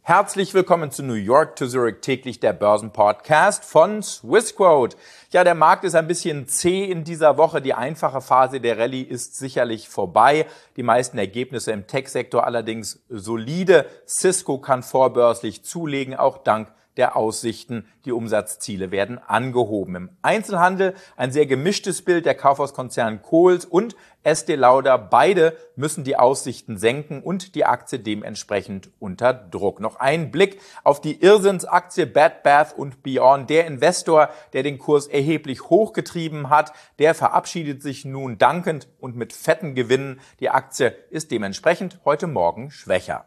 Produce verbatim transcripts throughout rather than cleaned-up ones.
Herzlich willkommen zu New York to Zurich, täglich der Börsenpodcast von Swissquote. Ja, der Markt ist ein bisschen zäh in dieser Woche. Die einfache Phase der Rallye ist sicherlich vorbei. Die meisten Ergebnisse im Tech-Sektor allerdings solide. Cisco kann vorbörslich zulegen, auch dank der Aussichten. Die Umsatzziele werden angehoben. Im Einzelhandel ein sehr gemischtes Bild. Der Kaufhauskonzern Kohl's und Estée Lauder, beide müssen die Aussichten senken und die Aktie dementsprechend unter Druck. Noch ein Blick auf die Irrsinnsaktie Bed Bath and Beyond. Der Investor, der den Kurs erheblich hochgetrieben hat, der verabschiedet sich nun dankend und mit fetten Gewinnen. Die Aktie ist dementsprechend heute Morgen schwächer.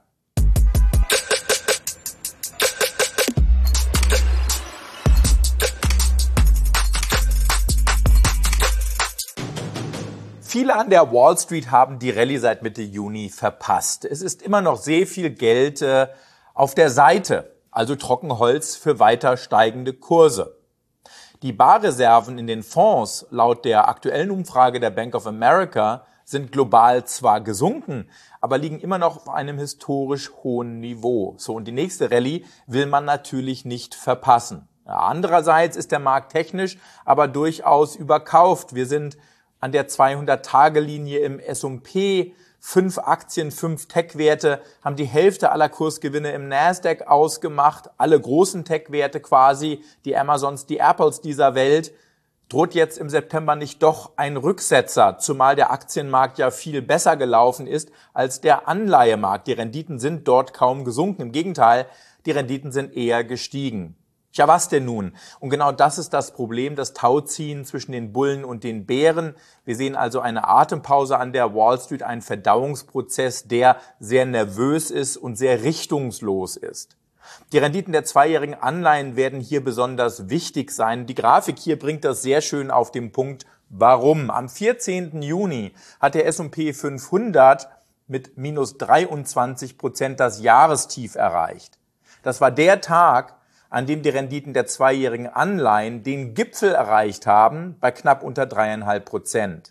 Viele an der Wall Street haben die Rallye seit Mitte Juni verpasst. Es ist immer noch sehr viel Geld äh, auf der Seite, also Trockenholz für weiter steigende Kurse. Die Barreserven in den Fonds laut der aktuellen Umfrage der Bank of America sind global zwar gesunken, aber liegen immer noch auf einem historisch hohen Niveau. So, und die nächste Rallye will man natürlich nicht verpassen. Ja, andererseits ist der Markt technisch aber durchaus überkauft. Wir sind an der zweihundert-Tage-Linie im S und P. Fünf Aktien, fünf Tech-Werte haben die Hälfte aller Kursgewinne im Nasdaq ausgemacht. Alle großen Tech-Werte quasi, die Amazons, die Apples dieser Welt. Droht jetzt im September nicht doch ein Rücksetzer, zumal der Aktienmarkt ja viel besser gelaufen ist als der Anleihemarkt. Die Renditen sind dort kaum gesunken. Im Gegenteil, die Renditen sind eher gestiegen. Ja, was denn nun? Und genau das ist das Problem, das Tauziehen zwischen den Bullen und den Bären. Wir sehen also eine Atempause an der Wall Street, einen Verdauungsprozess, der sehr nervös ist und sehr richtungslos ist. Die Renditen der zweijährigen Anleihen werden hier besonders wichtig sein. Die Grafik hier bringt das sehr schön auf den Punkt, warum. Am vierzehnten Juni hat der S und P fünfhundert mit minus dreiundzwanzig Prozent das Jahrestief erreicht. Das war der Tag, an dem die Renditen der zweijährigen Anleihen den Gipfel erreicht haben bei knapp unter dreieinhalb Prozent.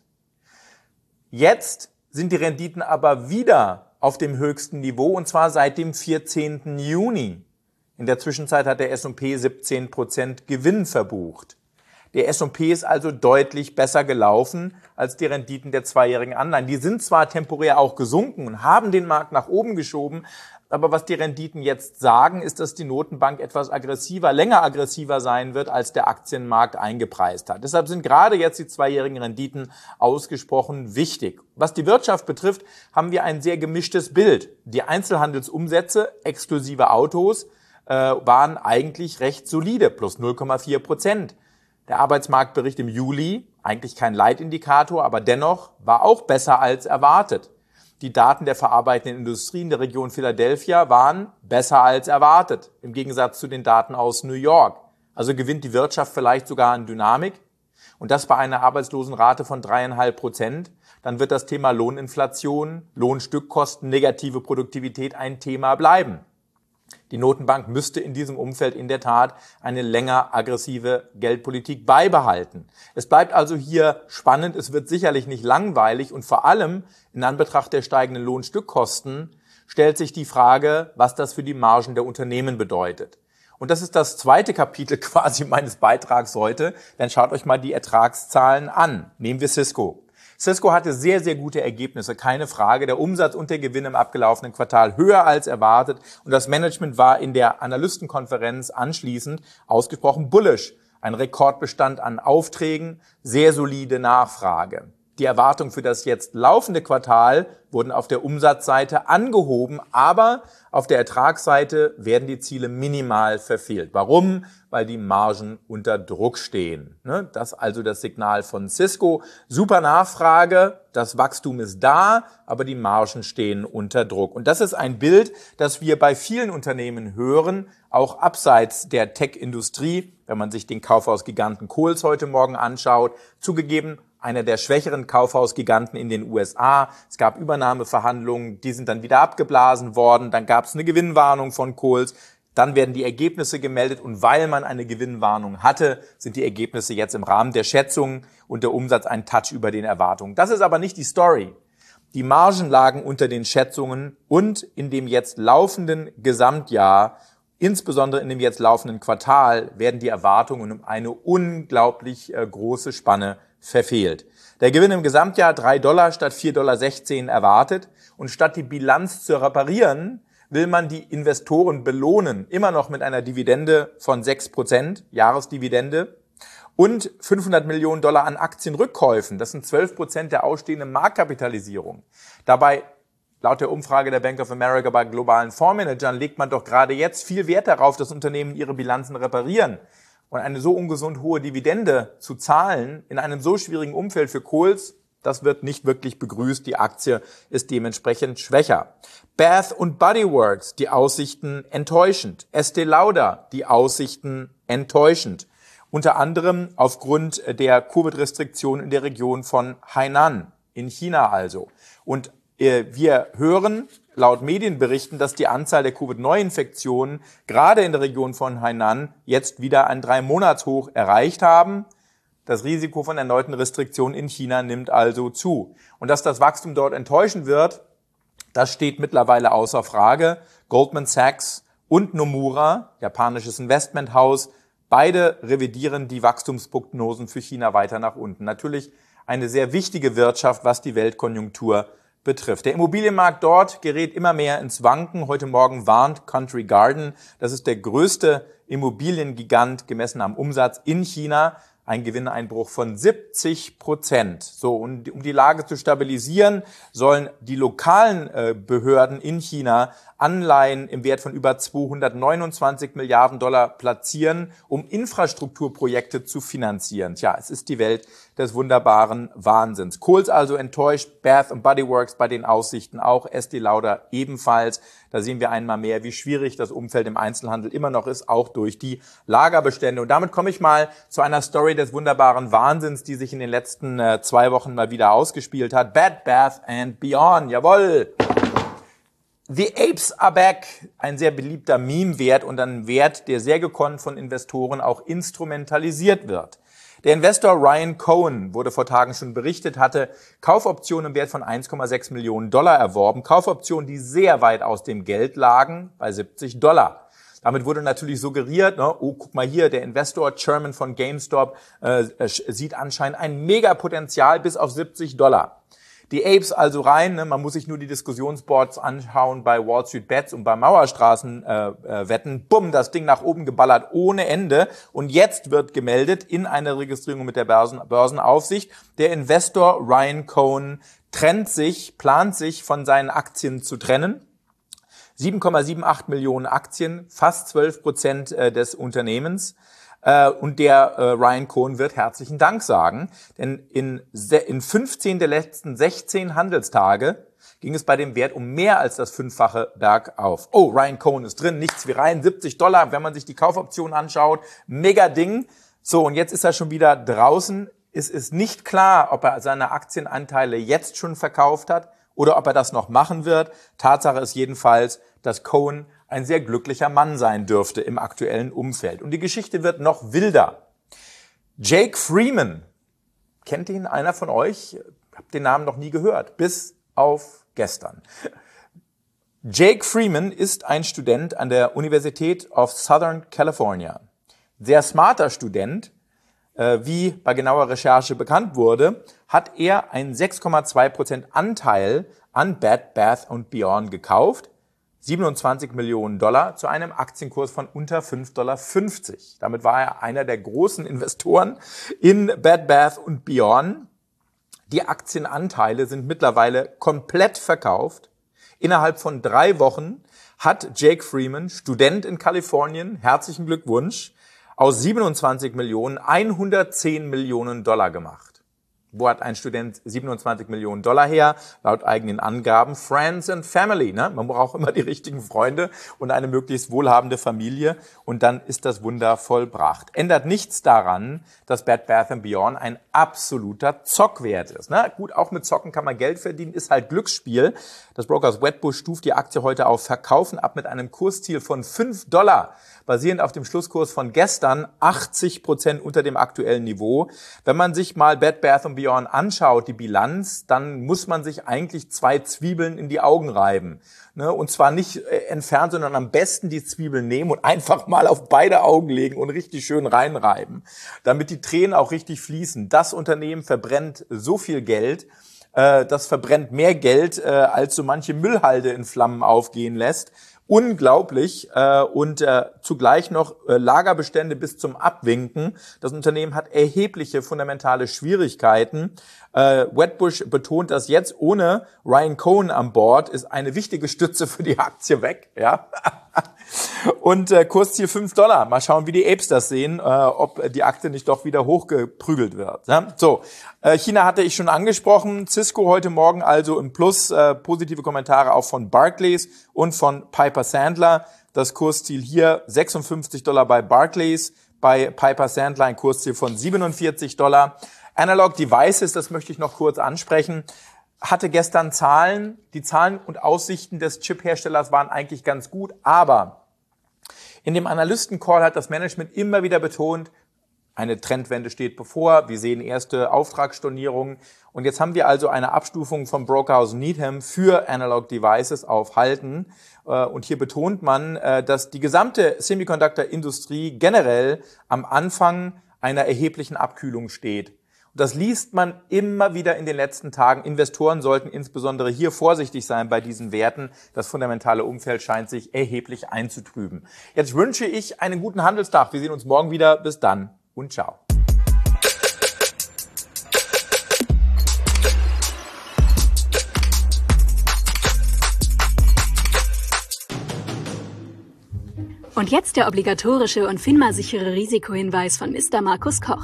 Jetzt sind die Renditen aber wieder auf dem höchsten Niveau, und zwar seit dem vierzehnten Juni. In der Zwischenzeit hat der S und P siebzehn Prozent Gewinn verbucht. Der S und P ist also deutlich besser gelaufen als die Renditen der zweijährigen Anleihen. Die sind zwar temporär auch gesunken und haben den Markt nach oben geschoben, aber was die Renditen jetzt sagen, ist, dass die Notenbank etwas aggressiver, länger aggressiver sein wird, als der Aktienmarkt eingepreist hat. Deshalb sind gerade jetzt die zweijährigen Renditen ausgesprochen wichtig. Was die Wirtschaft betrifft, haben wir ein sehr gemischtes Bild. Die Einzelhandelsumsätze exklusive Autos äh, waren eigentlich recht solide, plus null Komma vier Prozent. Der Arbeitsmarktbericht im Juli, eigentlich kein Leitindikator, aber dennoch war auch besser als erwartet. Die Daten der verarbeitenden Industrie in der Region Philadelphia waren besser als erwartet, im Gegensatz zu den Daten aus New York. Also gewinnt die Wirtschaft vielleicht sogar an Dynamik. Und das bei einer Arbeitslosenrate von dreieinhalb Prozent. Dann wird das Thema Lohninflation, Lohnstückkosten, negative Produktivität ein Thema bleiben. Die Notenbank müsste in diesem Umfeld in der Tat eine länger aggressive Geldpolitik beibehalten. Es bleibt also hier spannend, es wird sicherlich nicht langweilig und vor allem in Anbetracht der steigenden Lohnstückkosten stellt sich die Frage, was das für die Margen der Unternehmen bedeutet. Und das ist das zweite Kapitel quasi meines Beitrags heute, denn schaut euch mal die Ertragszahlen an. Nehmen wir Cisco. Cisco hatte sehr, sehr gute Ergebnisse, keine Frage. Der Umsatz und der Gewinn im abgelaufenen Quartal höher als erwartet. Und das Management war in der Analystenkonferenz anschließend ausgesprochen bullish. Ein Rekordbestand an Aufträgen, sehr solide Nachfrage. Die Erwartungen für das jetzt laufende Quartal wurden auf der Umsatzseite angehoben, aber auf der Ertragsseite werden die Ziele minimal verfehlt. Warum? Weil die Margen unter Druck stehen. Das ist also das Signal von Cisco. Super Nachfrage, das Wachstum ist da, aber die Margen stehen unter Druck. Und das ist ein Bild, das wir bei vielen Unternehmen hören, auch abseits der Tech-Industrie, wenn man sich den Kaufhausgiganten Kohl's heute Morgen anschaut. Zugegeben, einer der schwächeren Kaufhausgiganten in den U S A. Es gab Übernahmeverhandlungen, die sind dann wieder abgeblasen worden. Dann gab es eine Gewinnwarnung von Kohl's. Dann werden die Ergebnisse gemeldet und weil man eine Gewinnwarnung hatte, sind die Ergebnisse jetzt im Rahmen der Schätzungen und der Umsatz ein Touch über den Erwartungen. Das ist aber nicht die Story. Die Margen lagen unter den Schätzungen und in dem jetzt laufenden Gesamtjahr, insbesondere in dem jetzt laufenden Quartal, werden die Erwartungen um eine unglaublich äh, große Spanne verfehlt. Der Gewinn im Gesamtjahr drei Dollar statt vier Komma sechzehn Dollar erwartet und statt die Bilanz zu reparieren, will man die Investoren belohnen, immer noch mit einer Dividende von sechs Prozent, Jahresdividende, und fünfhundert Millionen Dollar an Aktienrückkäufen. Das sind zwölf Prozent der ausstehenden Marktkapitalisierung. Dabei, laut der Umfrage der Bank of America bei globalen Fondsmanagern, legt man doch gerade jetzt viel Wert darauf, dass Unternehmen ihre Bilanzen reparieren. Und eine so ungesund hohe Dividende zu zahlen in einem so schwierigen Umfeld für Kohls, das wird nicht wirklich begrüßt. Die Aktie ist dementsprechend schwächer. Bath und Body Works, die Aussichten enttäuschend. Estée Lauder, die Aussichten enttäuschend. Unter anderem aufgrund der Covid-Restriktionen in der Region von Hainan, in China also. Und äh, wir hören laut Medienberichten, dass die Anzahl der Covid-Neuinfektionen gerade in der Region von Hainan jetzt wieder ein Drei-Monats-Hoch erreicht haben. Das Risiko von erneuten Restriktionen in China nimmt also zu. Und dass das Wachstum dort enttäuschen wird, das steht mittlerweile außer Frage. Goldman Sachs und Nomura, japanisches Investmenthaus, beide revidieren die Wachstumsprognosen für China weiter nach unten. Natürlich eine sehr wichtige Wirtschaft, was die Weltkonjunktur betrifft. Der Immobilienmarkt dort gerät immer mehr ins Wanken. Heute Morgen warnt Country Garden, das ist der größte Immobiliengigant gemessen am Umsatz in China, ein Gewinneinbruch von siebzig Prozent. So, und um die Lage zu stabilisieren, sollen die lokalen äh, Behörden in China Anleihen im Wert von über zweihundertneunundzwanzig Milliarden Dollar platzieren, um Infrastrukturprojekte zu finanzieren. Tja, es ist die Welt des wunderbaren Wahnsinns. Kohls also enttäuscht, Bath und Body Works bei den Aussichten auch, Estée Lauder ebenfalls. Da sehen wir einmal mehr, wie schwierig das Umfeld im Einzelhandel immer noch ist, auch durch die Lagerbestände. Und damit komme ich mal zu einer Story des wunderbaren Wahnsinns, die sich in den letzten äh, zwei Wochen mal wieder ausgespielt hat. Bed Bath and Beyond, jawohl! The Apes are back, ein sehr beliebter Meme-Wert und ein Wert, der sehr gekonnt von Investoren auch instrumentalisiert wird. Der Investor Ryan Cohen, wurde vor Tagen schon berichtet, hatte Kaufoptionen im Wert von eins Komma sechs Millionen Dollar erworben. Kaufoptionen, die sehr weit aus dem Geld lagen, bei siebzig Dollar. Damit wurde natürlich suggeriert, ne, oh, guck mal hier, der Investor, Chairman von GameStop, äh, sieht anscheinend ein Megapotenzial bis auf siebzig Dollar. Die Apes also rein, ne, man muss sich nur die Diskussionsboards anschauen bei Wall Street Bets und bei Mauerstraßenwetten. Äh, Bumm, das Ding nach oben geballert ohne Ende. Und jetzt wird gemeldet in einer Registrierung mit der Börsen, Börsenaufsicht, der Investor Ryan Cohen trennt sich, plant sich von seinen Aktien zu trennen. sieben Komma achtzig Millionen Aktien, fast zwölf Prozent des Unternehmens. Und der äh, Ryan Cohen wird herzlichen Dank sagen, denn in, in fünfzehn der letzten sechzehn Handelstage ging es bei dem Wert um mehr als das Fünffache bergauf. Oh, Ryan Cohen ist drin, nichts wie rein, siebzig Dollar, wenn man sich die Kaufoption anschaut, mega Ding. So, und jetzt ist er schon wieder draußen. Es ist nicht klar, ob er seine Aktienanteile jetzt schon verkauft hat oder ob er das noch machen wird. Tatsache ist jedenfalls, dass Cohen ein sehr glücklicher Mann sein dürfte im aktuellen Umfeld. Und die Geschichte wird noch wilder. Jake Freeman, kennt ihn einer von euch? Habt den Namen noch nie gehört, bis auf gestern. Jake Freeman ist ein Student an der Universität of Southern California. Sehr smarter Student, wie bei genauer Recherche bekannt wurde, hat er einen sechs Komma zwei Prozent Anteil an Bed Bath and Beyond gekauft. siebenundzwanzig Millionen Dollar zu einem Aktienkurs von unter fünf Komma fünfzig Dollar. Damit war er einer der großen Investoren in Bed Bath and Beyond. Die Aktienanteile sind mittlerweile komplett verkauft. Innerhalb von drei Wochen hat Jake Freeman, Student in Kalifornien, herzlichen Glückwunsch, aus siebenundzwanzig Millionen hundertzehn Millionen Dollar gemacht. Wo hat ein Student siebenundzwanzig Millionen Dollar her? Laut eigenen Angaben Friends and Family. Ne? Man braucht immer die richtigen Freunde und eine möglichst wohlhabende Familie und dann ist das Wunder vollbracht. Ändert nichts daran, dass Bed Bath and Beyond ein absoluter Zockwert ist. Ne? Gut, auch mit Zocken kann man Geld verdienen, ist halt Glücksspiel. Das Brokers Wedbush stuft die Aktie heute auf Verkaufen ab mit einem Kursziel von fünf Dollar. Basierend auf dem Schlusskurs von gestern achtzig Prozent unter dem aktuellen Niveau. Wenn man sich mal Bed Bath and Beyond Infineon anschaut, die Bilanz, dann muss man sich eigentlich zwei Zwiebeln in die Augen reiben. Ne? Und zwar nicht äh, entfernt, sondern am besten die Zwiebeln nehmen und einfach mal auf beide Augen legen und richtig schön reinreiben, damit die Tränen auch richtig fließen. Das Unternehmen verbrennt so viel Geld, äh, das verbrennt mehr Geld, äh, als so manche Müllhalde in Flammen aufgehen lässt. Unglaublich äh, und äh, zugleich noch äh, Lagerbestände bis zum Abwinken. Das Unternehmen hat erhebliche fundamentale Schwierigkeiten. Äh, Wedbush betont, dass jetzt ohne Ryan Cohen an Bord ist eine wichtige Stütze für die Aktie weg. Ja. Und äh, Kursziel fünf Dollar. Mal schauen, wie die Apes das sehen, äh, ob die Aktie nicht doch wieder hochgeprügelt wird. Ja? So, äh, China hatte ich schon angesprochen. Cisco heute Morgen also im Plus. Äh, positive Kommentare auch von Barclays und von Piper Sandler. Das Kursziel hier sechsundfünfzig Dollar bei Barclays, bei Piper Sandler ein Kursziel von siebenundvierzig Dollar. Analog Devices, das möchte ich noch kurz ansprechen, hatte gestern Zahlen. Die Zahlen und Aussichten des Chip-Herstellers waren eigentlich ganz gut, aber in dem Analysten-Call hat das Management immer wieder betont, eine Trendwende steht bevor. Wir sehen erste Auftragsstornierungen. Und jetzt haben wir also eine Abstufung vom Brokerhaus Needham für Analog Devices auf Halten. Und hier betont man, dass die gesamte Semiconductor-Industrie generell am Anfang einer erheblichen Abkühlung steht. Das liest man immer wieder in den letzten Tagen. Investoren sollten insbesondere hier vorsichtig sein bei diesen Werten. Das fundamentale Umfeld scheint sich erheblich einzutrüben. Jetzt wünsche ich einen guten Handelstag. Wir sehen uns morgen wieder. Bis dann und ciao. Und jetzt der obligatorische und FINMA-sichere Risikohinweis von Mister Markus Koch.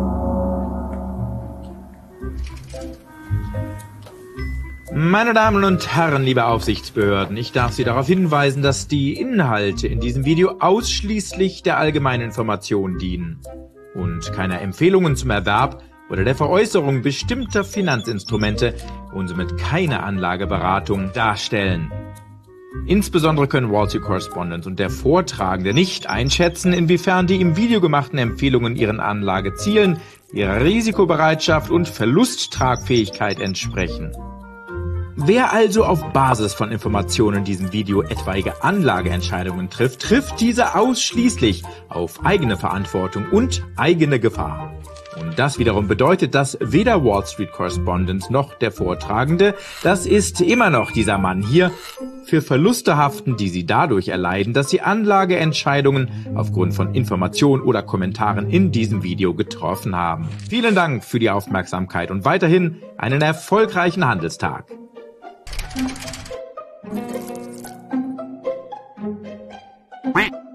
Meine Damen und Herren, liebe Aufsichtsbehörden, ich darf Sie darauf hinweisen, dass die Inhalte in diesem Video ausschließlich der allgemeinen Information dienen und keine Empfehlungen zum Erwerb oder der Veräußerung bestimmter Finanzinstrumente und somit keine Anlageberatung darstellen. Insbesondere können Wall Street Correspondent und der Vortragende nicht einschätzen, inwiefern die im Video gemachten Empfehlungen ihren Anlagezielen, ihrer Risikobereitschaft und Verlusttragfähigkeit entsprechen. Wer also auf Basis von Informationen in diesem Video etwaige Anlageentscheidungen trifft, trifft diese ausschließlich auf eigene Verantwortung und eigene Gefahr. Und das wiederum bedeutet, dass weder Wall Street Correspondent noch der Vortragende, das ist immer noch dieser Mann hier, für Verluste haften, die sie dadurch erleiden, dass sie Anlageentscheidungen aufgrund von Informationen oder Kommentaren in diesem Video getroffen haben. Vielen Dank für die Aufmerksamkeit und weiterhin einen erfolgreichen Handelstag. Quack.